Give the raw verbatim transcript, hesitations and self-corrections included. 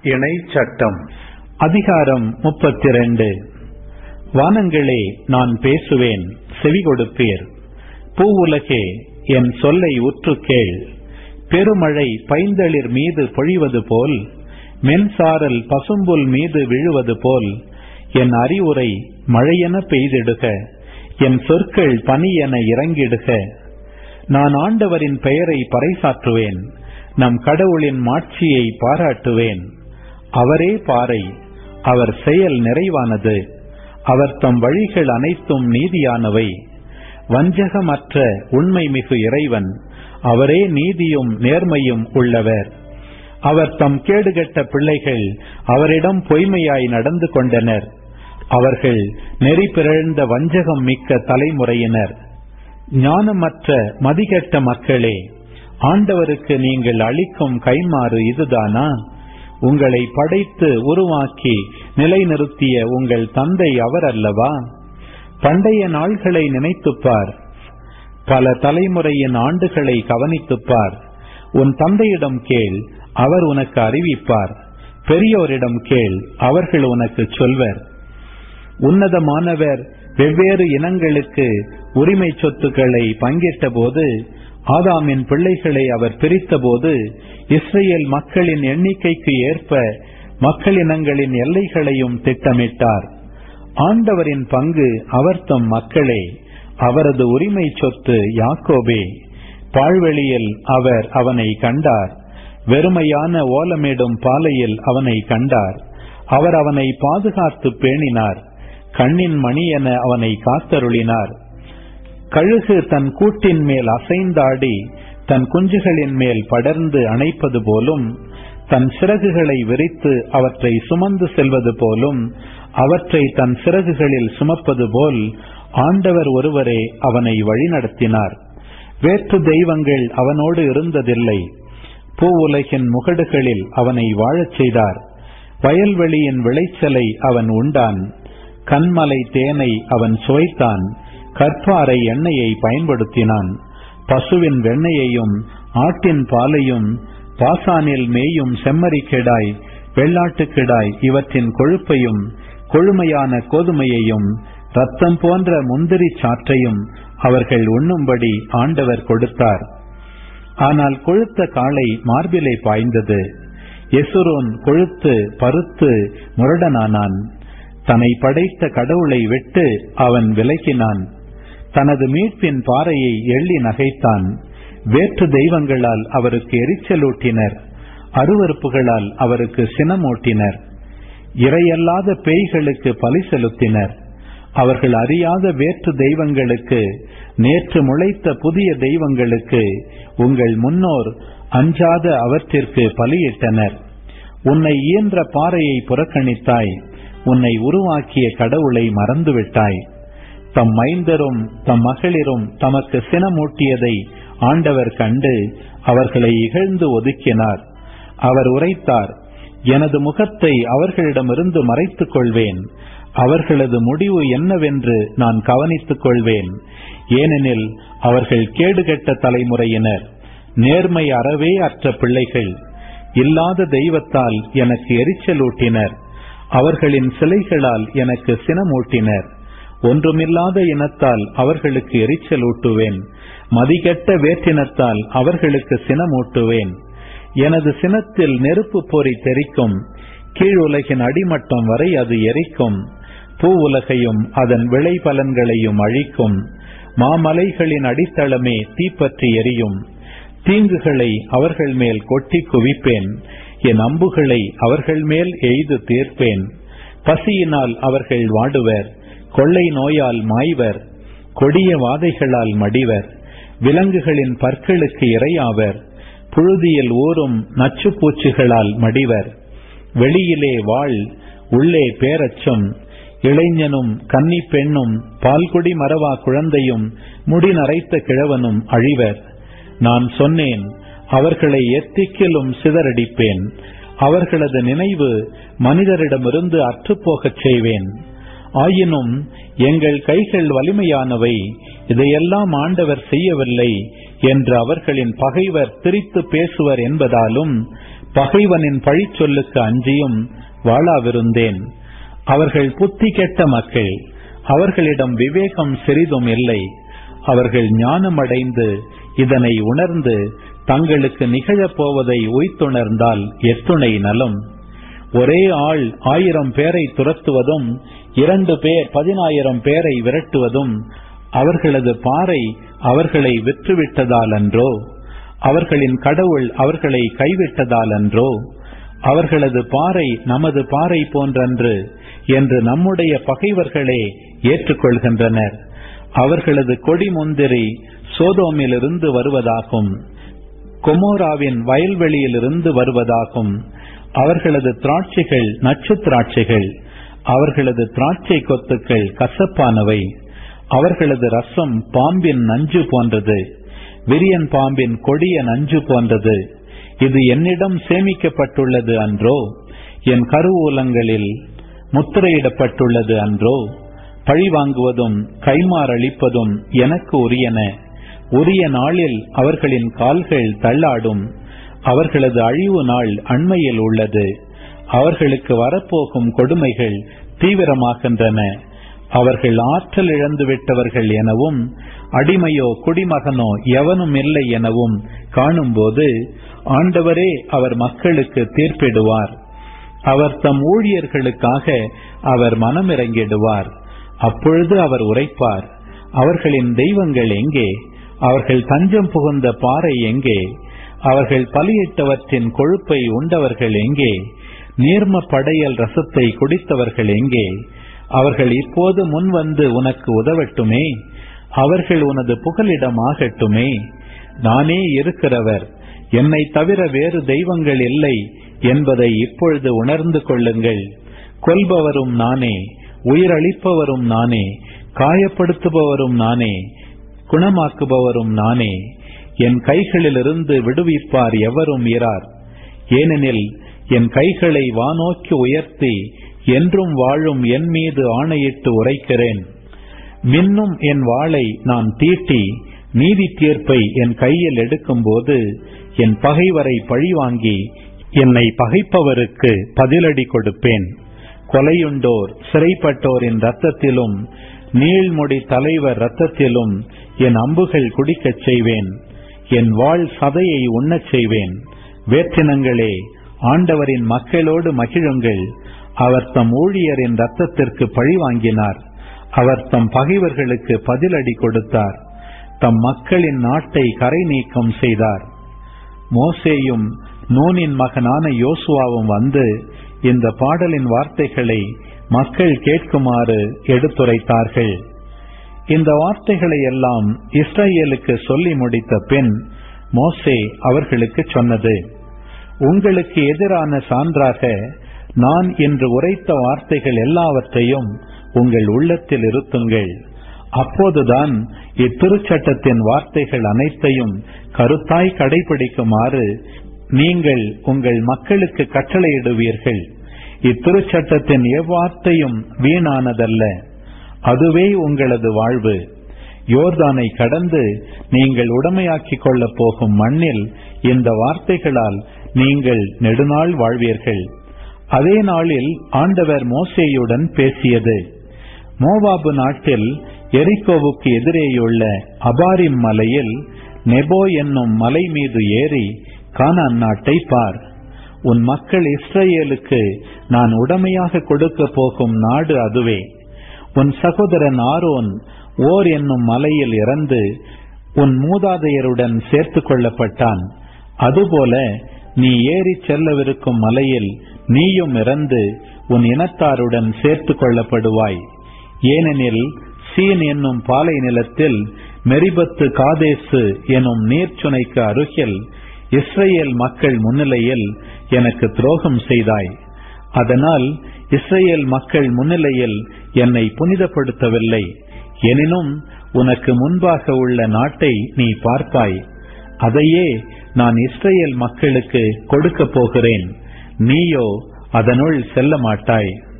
இணை சட்டம். அதிகாரம் முப்பத்தி இரண்டு. வானங்களே, நான் பேசுவேன், செவி கொடுப்பீர். பூவுலகே, என் சொல்லை உற்று கேள். பெருமழை பைந்தளிர் மீது பொழிவது போல், மென்சாரல் பசும்புல் மீது விழுவது போல், என் அறிவுரை மழையென பெய்திடுக, என் சொற்கள் பனியென இறங்கிடுக. நான் ஆண்டவரின் பெயரை பறைசாற்றுவேன், நம் கடவுளின் மாட்சியை பாராட்டுவேன். அவரே பாறை, அவர் செயல் நிறைவானது, அவர் தம் வழிகள் அனைத்தும் நீதியானவை. வஞ்சகமற்ற உண்மை மிகு இறைவன், அவரே நீதியும் நேர்மையும் உள்ளவர். அவர் தம் கேடுகட்ட பிள்ளைகள் அவரிடம் பொய்மையாய் நடந்து கொண்டனர். அவர்கள் நெறி பிறழ்ந்த வஞ்சகம் மிக்க தலைமுறையினர். ஞானமற்ற மதிகெட்ட மக்களே, ஆண்டவருக்கு நீங்கள் அளிக்கும் கைமாறு இதுதானா? உங்களை படைத்து உருவாக்கி நிலைநிறுத்திய உங்கள் தந்தை அவர் அல்லவா? பண்டைய நாள்களை நினைத்துப்பார், பல தலைமுறையின் ஆண்டுகளை கவனித்துப்பார். உன் தந்தையிடம் கேள், அவர் உனக்கு அறிவிப்பார். பெரியோரிடம் கேள், அவர்கள் உனக்கு சொல்வர். உன்னதமானவர் வெவ்வேறு இனங்களுக்கு உரிமை சொத்துக்களை பங்கிட்ட போது, ஆதாமின் பிள்ளைகளை அவர் பிரித்த போது, இஸ்ரேல் மக்களின் எண்ணிக்கைக்கு ஏற்ப மக்களினங்களின் எல்லைகளையும் திட்டமிட்டார். ஆண்டவரின் பங்கு அவர் தம் மக்களே, அவரது உரிமை சொத்து யாக்கோபே. பாழ்வெளியில் அவர் அவனை கண்டார், வெறுமையான ஓலமிடும் பாலையில் அவனை கண்டார். அவர் அவனை பாதுகாத்து பேணினார், கண்ணின் மணி என அவனை காத்தருளினார். கழுகு தன் கூட்டின் மேல் அசைந்தாடி தன் குஞ்சுகளின் மேல் படர்ந்து அணைப்பது போலும், தன் சிறகுகளை விரித்து அவற்றை சுமந்து செல்வது போலும், அவற்றை தன் சிறகுகளில் சுமப்பது போல் ஆண்டவர் ஒருவரே அவனை வழிநடத்தினார். வேற்று தெய்வங்கள் அவனோடு இருந்ததில்லை. பூவுலகின் முகடுகளில் அவனை வாழச் செய்தார். வயல்வெளியின் விளைச்சலை அவன் உண்டான். கண்மலை தேனை அவன் சுவைத்தான். கற்பாறை எண்ணெயை பயன்படுத்தினான். பசுவின் வெண்ணெயையும் ஆட்டின் பாலையும், பாசானில் மேயும் செம்மறிக்கிடாய், வெள்ளாட்டுக்கிடாய் இவற்றின் கொழுப்பையும், கொழுமையான கோதுமையையும், ரத்தம் போன்ற முந்திரி சாற்றையும் அவர்கள் உண்ணும்படி ஆண்டவர் கொடுத்தார். ஆனால் கொழுத்த காளை மார்பிலை பாய்ந்தது. எசுரோன் கொழுத்து பருத்து முரடனானான். தன்னை படைத்த கடவுளை விட்டு அவன் விலகினான். தனது மீட்பின் பாறையை எள்ளி நகைத்தான். வேற்று தெய்வங்களால் அவருக்கு எரிச்சலூட்டினர், அருவருப்புகளால் அவருக்கு சினமூட்டினர். இறையல்லாத பேய்களுக்கு பலி செலுத்தினர். அவர்கள் அறியாத வேற்று தெய்வங்களுக்கு, நேற்று முளைத்த புதிய தெய்வங்களுக்கு உங்கள் முன்னோர் அஞ்சாத அவற்றிற்கு பலியிட்டனர். உன்னை இயன்ற பாறையை புறக்கணித்தாய், உன்னை உருவாக்கிய கடவுளை மறந்துவிட்டாய். தம் மைந்தரும் தம் மகளிரும் தமக்கு சினமூட்டியதை ஆண்டவர் கண்டு அவர்களை இகழ்ந்து ஒதுக்கினார். அவர் உரைத்தார், எனது முகத்தை அவர்களிடமிருந்து மறைத்துக் கொள்வேன், அவர்களது முடிவு என்னவென்று நான் கவனித்துக் கொள்வேன். ஏனெனில் அவர்கள் கேடுகெட்ட தலைமுறையினர், நேர்மை அறவே அற்ற பிள்ளைகள். இல்லாத தெய்வத்தால் எனக்கு எரிச்சலூட்டினர், அவர்களின் சிலைகளால் எனக்கு சினமூட்டினர். ஒன்றுமில்லாத இனத்தால் அவர்களுக்கு எரிச்சலூட்டுவேன், மதிகெட்ட வேற்றினத்தால் அவர்களுக்கு சினமூட்டுவேன். எனது சினத்தில் நெருப்பு பொறி தெறிக்கும், கீழுலகின் அடிமட்டம் வரை அது எரிக்கும். பூவுலகையும் அதன் விளைபலன்களையும் அழிக்கும். மாமலைகளின் அடித்தளமே தீப்பற்றி எரியும். தீங்குகளை அவர்கள் மேல் கொட்டி குவிப்பேன், என் அம்புகளை அவர்கள் மேல் எய்து தீர்ப்பேன். பசியினால் அவர்கள் வாடுவர், கொள்ளை நோயால் மாய்வர், கொடிய வாதைகளால் மடிவர், விலங்குகளின் பற்களுக்கு இரையாவர், புழுதியில் ஊறும் நச்சு பூச்சிகளால் மடிவர். வெளியிலே வாழ், உள்ளே பேரச்சம். இளைஞனும் கன்னி பெண்ணும், பால்குடி மரவா குழந்தையும், முடி நரைத்த கிழவனும் அழிவர். நான் சொன்னேன், அவர்களை எத்திக்கிலும் சிதறடிப்பேன். அவர்களது நினைவு மனிதரிடமிருந்து அற்றுப்போகச் செய்வேன். ஆயினும் எங்கள் கைகள் வலிமையானவை, இதையெல்லாம் ஆண்டவர் செய்யவில்லை என்று அவர்களின் பகைவர் திரித்து பேசுவர் என்பதாலும், பகைவனின் பழிச்சொல்லுக்கு அஞ்சியும் வாழாவிருந்தேன். அவர்கள் புத்தி கெட்ட மக்கள், அவர்களிடம் விவேகம் சிறிதும் இல்லை. அவர்கள் ஞானமடைந்து இதனை உணர்ந்து தங்களுக்கு நிகழப் போவதை உய்த்துணர்ந்தால் எத்துணை நலம். ஒரே ஆள் ஆயிரம் பேரை துரத்துவதும் இரண்டு பேர் பதினாயிரம் பேரை விரட்டுவதும் அவர்களது பாறை அவர்களை விற்றுவிட்டதால் அன்றோ? அவர்களின் கடவுள் அவர்களை கைவிட்டதால் அன்றோ? அவர்களது பாறை நமது பாறை போன்றன்று என்று நம்முடைய பகைவர்களே ஏற்றுக்கொள்கின்றனர். அவர்களது கொடி முந்திரி சோதோமிலிருந்து வருவதாகும், கொமோராவின் வயல்வெளியிலிருந்து வருவதாகும். அவர்களது திராட்சைகள் நச்சு திராட்சைகள், அவர்களது திராட்சை கொத்துக்கள் கசப்பானவை. அவர்களது ரசம் பாம்பின் நஞ்சு போன்றது, விரியன் பாம்பின் கொடிய நஞ்சு போன்றது. இது என்னிடம் சேமிக்கப்பட்டுள்ளது அன்றோ? என் கருவூலங்களில் முத்திரையிடப்பட்டுள்ளது அன்றோ? பழிவாங்குவதும் கைமாறளிப்பதும் எனக்கு உரியன. உரிய நாளில் அவர்களின் கால்கள் தள்ளாடும். அவர்களது அழிவு நாள் அண்மையில் உள்ளது. அவர்களுக்கு வரப்போகும் கொடுமைகள் தீவிரமாகின்றன. அவர்கள் ஆற்றல் இழந்து விட்டவர்கள் எனவும் அடிமையோ குடிமகனோ எவனும் இல்லை எனவும் காணும்போது ஆண்டவரே அவர் மக்களுக்கு தீர்ப்பிடுவார். அவர் தம் ஊழியர்களுக்காக அவர் மனமிறங்கிடுவார். அப்பொழுது அவர் உரைப்பார், அவர்களின் தெய்வங்கள் எங்கே? அவர்கள் தஞ்சம் புகுந்த பாறை எங்கே? அவர்கள் பலியிட்டவற்றின் கொழுப்பை உண்டவர்கள் எங்கே? நீர்ம படையல் ரசத்தை குடித்தவர்கள் எங்கே? அவர்கள் இப்போது முன்வந்து உனக்கு உதவட்டுமே. அவர்கள் உனது புகலிடம் ஆகட்டுமே. நானே இருக்கிறவர், என்னை தவிர வேறு தெய்வங்கள் இல்லை என்பதை இப்பொழுது உணர்ந்து கொள்ளுங்கள். கொல்பவரும் நானே, உயிரளிப்பவரும் நானே, காயப்படுத்துபவரும் நானே, குணமாக்குபவரும் நானே. என் கைகளிலிருந்து விடுவிப்பார் எவரும் இரார். ஏனெனில் என் கைகளை வானோக்கி உயர்த்தி என்றும் வாழும் என் மீது ஆணையிட்டு உரைக்கிறேன். மின்னும் என் வாளை நான் தீட்டி நீதி தீர்ப்பை என் கையில் எடுக்கும்போது என் பகைவரை பழிவாங்கி என்னை பகைப்பவருக்கு பதிலடி கொடுப்பேன். கொலையுண்டோர் சிறைப்பட்டோரின் இரத்தத்திலும் நீள்முடி தலைவர் இரத்தத்திலும் என் அம்புகள் குடிக்கச் செய்வேன். என் வாள் சதையை உண்ணச் செய்வேன். வேற்றினங்களே, ஆண்டவரின் மக்களோடு மகிழுங்கள். அவர் தம் ஊழியரின் இரத்தத்திற்கு பழி வாங்கினார். அவர் தம் பகைவர்களுக்கு பதிலடி கொடுத்தார். தம் மக்களின் நாட்டை கரை நீக்கம் செய்தார். மோசேயும் நூனின் மகனான யோசுவாவும் வந்து இந்த பாடலின் வார்த்தைகளை மக்கள் கேட்குமாறு எடுத்துரைத்தார்கள். இந்த வார்த்தைகளை எல்லாம் இஸ்ரவேலுக்கு சொல்லி முடித்த பின் மோசே அவர்களுக்கு சொன்னது, உங்களுக்கு எதிரான சான்றாக நான் இன்று உரைத்த வார்த்தைகள் எல்லாவற்றையும் உங்கள் உள்ளத்தில் இருத்துங்கள். அப்போதுதான் இத்திருச்சட்டத்தின் வார்த்தைகள் அனைத்தையும் கருத்தாய் கடைபிடிக்குமாறு நீங்கள் உங்கள் மக்களுக்கு கட்டளையிடுவீர்கள். இத்திருச்சட்டத்தின் எவ்வார்த்தையும் வீணானதல்ல, அதுவே உங்களது வாழ்வு. யோர்தானை கடந்து நீங்கள் உடமையாக்கிக் கொள்ளப் போகும் மண்ணில் இந்த வார்த்தைகளால் நீங்கள் நெடுநாள் வாழ்வீர்கள். அதே நாளில் ஆண்டவர் மோசேயுடன் பேசியது. மோவாபு நாட்டில் எரிகோவுக்கு எதிரேயுள்ள அபாரிம் மலையில் நெபோ என்னும் மலை மீது ஏறி கானான் நாட்டை பார். உன் மக்கள் இஸ்ரவேலுக்கு நான் உடமையாக கொடுக்க போகும் நாடு அதுவே. உன் சகோதரன் ஆரோன் ஓர் என்னும் மலையில் இறந்து உன் மூதாதையருடன் சேர்த்து கொள்ளப்பட்டான். அதுபோல நீ ஏறி செல்லவிருக்கும் மலையில் நீயும் இறந்து உன் இனத்தாருடன் சேர்த்து கொள்ளப்படுவாய். ஏனெனில் சீன் என்னும் பாலை நிலத்தில் மெரிபத்து காதேசு எனும் நீர்ச்சுனைக்கு அருகில் இஸ்ரேல் மக்கள் முன்னிலையில் எனக்கு துரோகம் செய்தாய். அதனால் இஸ்ரேல் மக்கள் முன்னிலையில் என்னை புனிதப்படுத்தவில்லை. எனினும் உனக்கு முன்பாக உள்ள நாட்டை நீ பார்ப்பாய். அதையே நான் இஸ்ரேல் மக்களுக்கு கொடுக்க போகிறேன். நீயோ அதனுள் செல்ல மாட்டாய்.